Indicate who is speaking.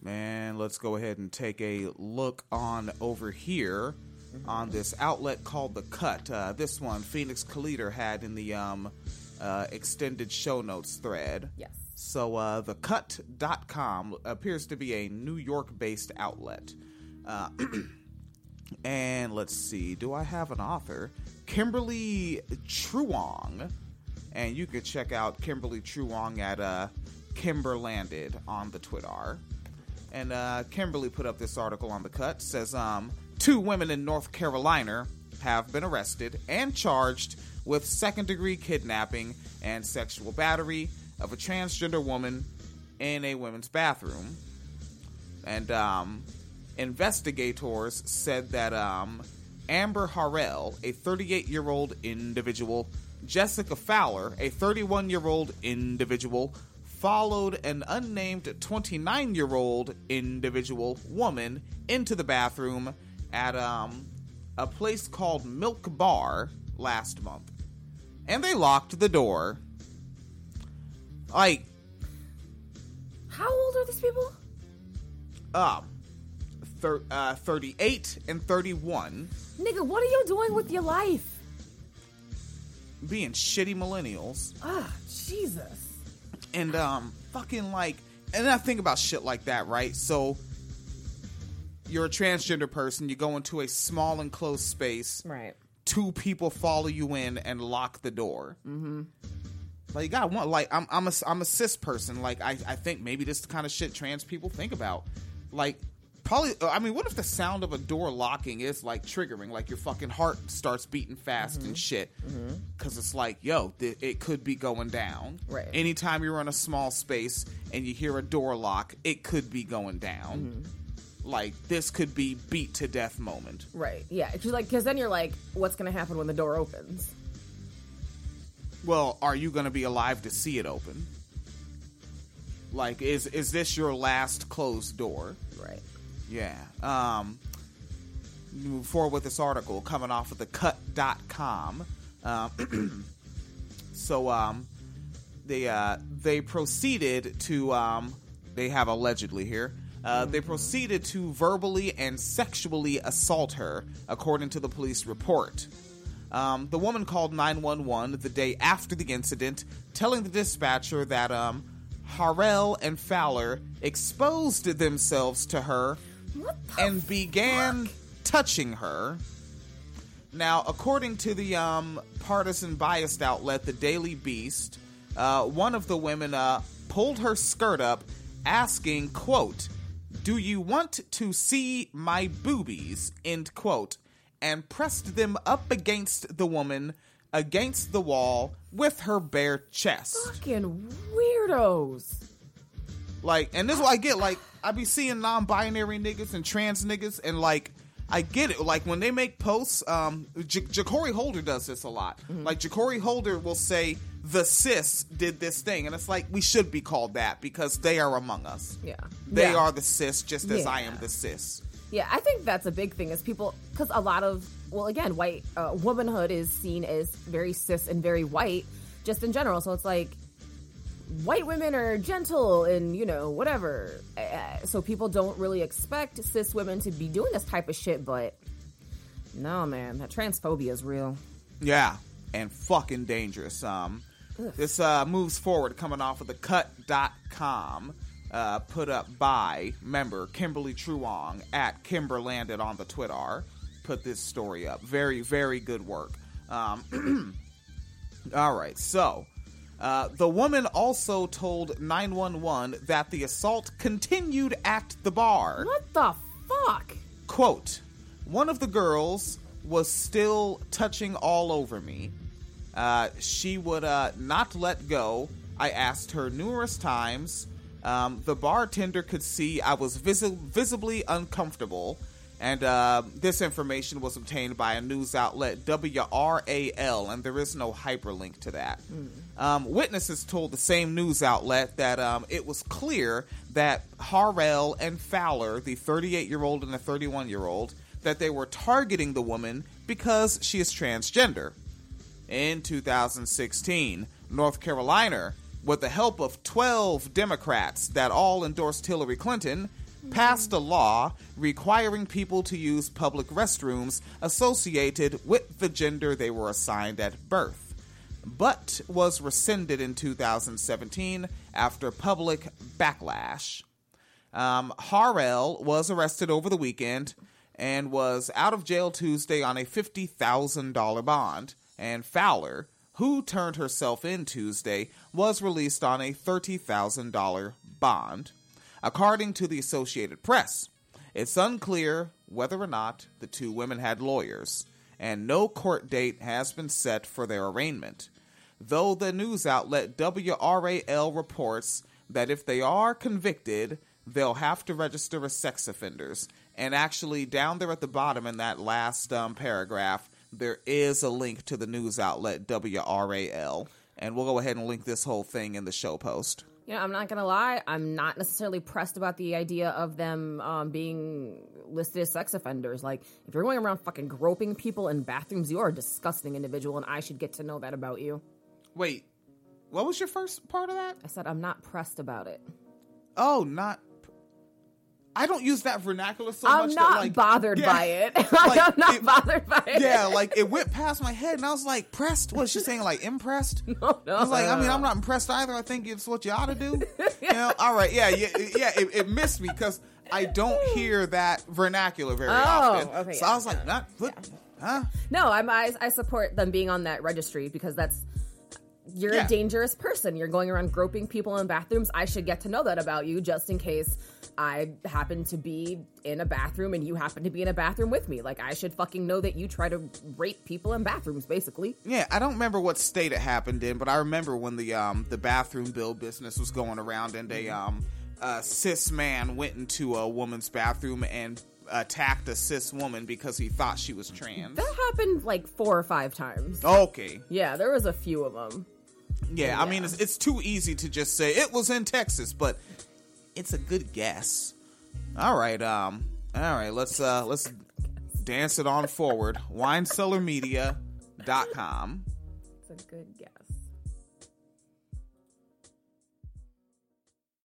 Speaker 1: And let's go ahead and take a look on over here on this outlet called The Cut. This one, Phoenix Calida had in the extended show notes thread.
Speaker 2: Yes.
Speaker 1: So thecut.com appears to be a New York-based outlet. And let's see, do I have an author? Kimberly Truong. And you can check out Kimberly Truong at Kimberlanded on the Twitter. And Kimberly put up this article on The Cut. Says, 2 women in North Carolina have been arrested and charged with second-degree kidnapping and sexual battery of a transgender woman in a women's bathroom. And investigators said that Amber Harrell, a 38-year-old individual, Jessica Fowler, a 31-year-old individual, followed an unnamed 29-year-old individual woman into the bathroom at a place called Milk Bar last month. And they locked the door. Like,
Speaker 2: how old are these people?
Speaker 1: 38 and 31.
Speaker 2: Nigga, what are you doing with your life?
Speaker 1: Being shitty millennials.
Speaker 2: Jesus.
Speaker 1: And fucking like, and I think about shit like that, right? So you're a transgender person, you go into a small enclosed space,
Speaker 2: right?
Speaker 1: 2 people follow you in and lock the door. Mm-hmm. Like, you gotta want, like, I'm a cis person. Like, I think maybe this is the kind of shit trans people think about. Like, probably, I mean, what if the sound of a door locking is, like, triggering? Like, your fucking heart starts beating fast and shit. Because it's like, yo, it could be going down.
Speaker 2: Right.
Speaker 1: Anytime you're in a small space and you hear a door lock, it could be going down. Like, this could be beat to death moment.
Speaker 2: Right, yeah. Because then you're like, what's going to happen when the door opens?
Speaker 1: Well, are you going to be alive to see it open? Like, is this your last closed door?
Speaker 2: Right.
Speaker 1: Yeah. Move forward with this article coming off of thecut.com. So they proceeded to they have allegedly here. They proceeded to verbally and sexually assault her, according to the police report. The woman called 911 the day after the incident, telling the dispatcher that Harrell and Fowler exposed themselves to her and began touching her. Now, according to the partisan biased outlet, the Daily Beast, one of the women pulled her skirt up, asking, quote, "Do you want to see my boobies?" end quote, and pressed them up against the woman, against the wall, with her bare chest.
Speaker 2: Fucking weirdos.
Speaker 1: Like, and this is what I get, like, I be seeing non-binary niggas and trans niggas, and, like, I get it. Like, when they make posts, Ja'Cory Holder does this a lot. Like, Ja'Cory Holder will say, the cis did this thing, and it's like, we should be called that, because they are among us.
Speaker 2: Yeah.
Speaker 1: They are the cis, just as I am the cis.
Speaker 2: Yeah, I think that's a big thing is people, because a lot of, well, again, white womanhood is seen as very cis and very white, just in general. So it's like, white women are gentle and, you know, whatever. So people don't really expect cis women to be doing this type of shit, but no, man, that transphobia is real.
Speaker 1: Yeah, and fucking dangerous. This moves forward coming off of thecut.com. Put up by member Kimberly Truong at Kimberlanded on the Twitter. Put this story up. Very, very good work. All right, so the woman also told 911 that the assault continued at the bar.
Speaker 2: What the fuck?
Speaker 1: Quote, "One of the girls was still touching all over me. She would not let go. I asked her numerous times. The bartender could see I was visibly uncomfortable, and this information was obtained by a news outlet, WRAL, and there is no hyperlink to that. Witnesses told the same news outlet that it was clear that Harrell and Fowler, the 38-year-old and the 31-year-old, that they were targeting the woman because she is transgender. In 2016, North Carolina, with the help of 12 Democrats that all endorsed Hillary Clinton, passed a law requiring people to use public restrooms associated with the gender they were assigned at birth, but was rescinded in 2017 after public backlash. Harrell was arrested over the weekend and was out of jail Tuesday on a $50,000 bond, and Fowler, who turned herself in Tuesday, was released on a $30,000 bond. According to the Associated Press, it's unclear whether or not the two women had lawyers, and no court date has been set for their arraignment, though the news outlet WRAL reports that if they are convicted, they'll have to register as sex offenders. And actually, down there at the bottom in that last paragraph, there is a link to the news outlet WRAL. And we'll go ahead and link this whole thing in the show post.
Speaker 2: You know, I'm not going to lie. I'm not necessarily pressed about the idea of them being listed as sex offenders. Like, if you're going around fucking groping people in bathrooms, you are a disgusting individual, and I should get to know that about you.
Speaker 1: Wait, what was your first part of that?
Speaker 2: I said I'm not pressed about it.
Speaker 1: Oh, not... I don't use that vernacular so
Speaker 2: I'm
Speaker 1: much.
Speaker 2: not
Speaker 1: that, like,
Speaker 2: bothered by it.
Speaker 1: Like,
Speaker 2: I'm not bothered by it.
Speaker 1: Yeah, like, it went past my head, and I was like, pressed? What is she saying, like, impressed?
Speaker 2: No.
Speaker 1: I was like, I mean, I'm not impressed either. I think it's what you ought to do. You know? All right, yeah, it missed me, because I don't hear that vernacular very often.
Speaker 2: Okay,
Speaker 1: so I was like, not, what? Huh?
Speaker 2: No, I support them being on that registry, because you're a dangerous person. You're going around groping people in bathrooms. I should get to know that about you, just in case I happen to be in a bathroom and you happen to be in a bathroom with me. Like, I should fucking know that you try to rape people in bathrooms, basically.
Speaker 1: Yeah, I don't remember what state it happened in, but I remember when the bathroom bill business was going around, and a cis man went into a woman's bathroom and attacked a cis woman because he thought she was trans.
Speaker 2: That happened like 4 or 5 times.
Speaker 1: Okay.
Speaker 2: Yeah, there was a few of them.
Speaker 1: Yeah, I mean, it's too easy to just say it was in Texas, but it's a good guess. All right, let's dance it on forward. WineCellarMedia.com.
Speaker 2: It's a good guess.